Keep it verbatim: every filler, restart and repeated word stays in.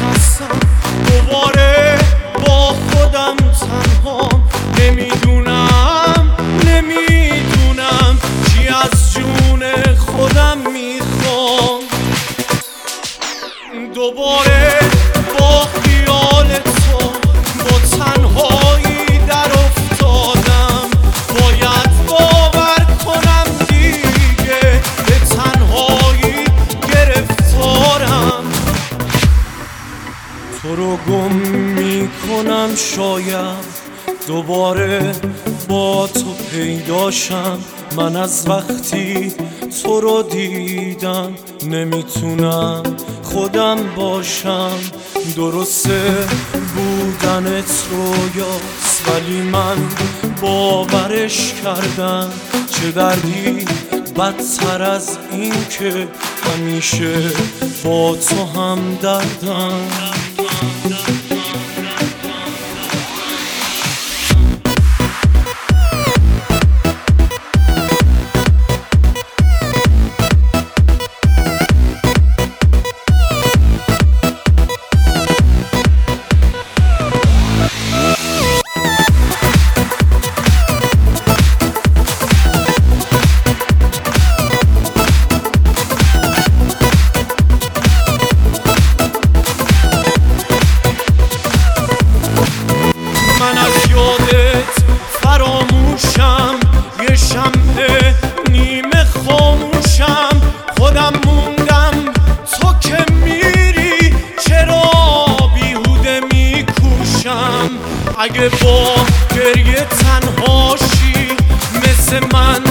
هستم دوباره با خودم تنها. نمیدونم نمیدونم چی از جون خودم میخوام. دوباره با خیال تو با تنهایی در افتادم. باید باور کنم دیگه به تنهایی گرفتارم. تو رو گم میکنم شاید دوباره با تو پیداشم. من از وقتی تو رو دیدم نمیتونم خودم باشم. درسته بودنت رویاست ولی من باورش کردم. چه دردی بدتر از این که همیشه با تو هم دردم. من از یادت فراموشم، یه شمع نیمه خاموشم. خودم موندم تو که میری چرا بیهوده میکوشم. اگه با گریه تنهاشی مثل من